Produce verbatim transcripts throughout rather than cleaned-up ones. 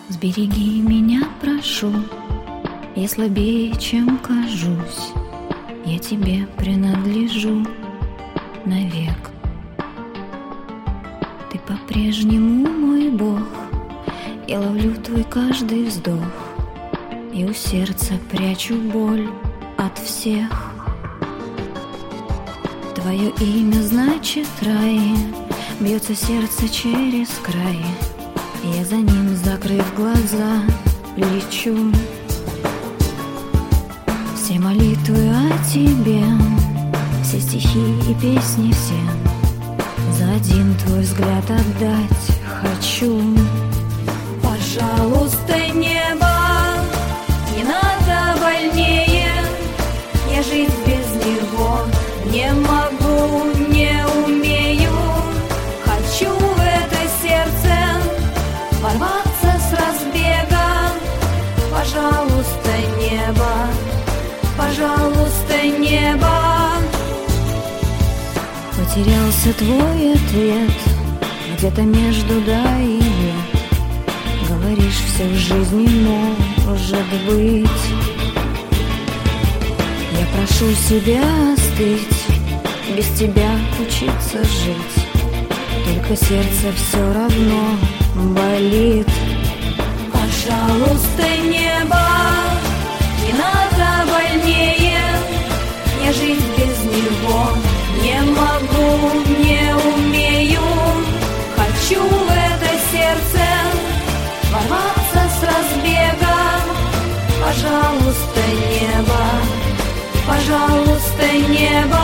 Сбереги меня, прошу, я слабее, чем кажусь, я тебе принадлежу навек. Ты по-прежнему мой Бог, я ловлю твой каждый вздох, и у сердца прячу боль от всех. Твое имя значит рай, бьется сердце через край, я за ним, закрыв глаза, лечу. Все молитвы о тебе, все стихи и песни все, за один твой взгляд отдать хочу. Пожалуйста, небо, не надо больнее, я жить без него не могу, не умею. Хочу в это сердце ворваться с разбега. Пожалуйста, небо, пожалуйста, небо. Потерялся твой ответ где-то между да и нет. Говоришь, все в жизни может быть. Я прошу себя остыть, без тебя учиться жить, только сердце все равно болит. Пожалуйста, небо, не надо больнее, я жить без него не могу, не умею. Хочу в это сердце ворваться с разбега. Пожалуйста, небо, пожалуйста, небо.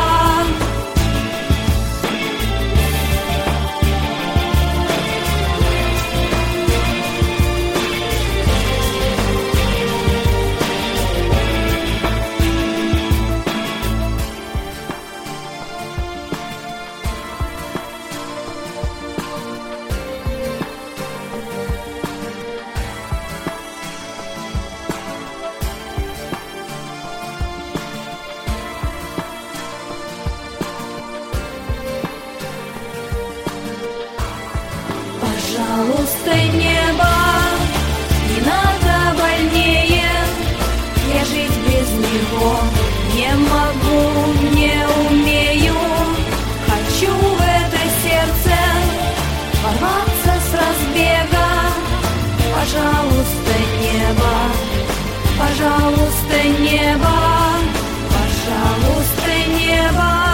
Пожалуйста, небо, не надо больнее, я жить без него не могу, не умею. Хочу в это сердце ворваться с разбега. Пожалуйста, небо, пожалуйста, небо, пожалуйста, небо.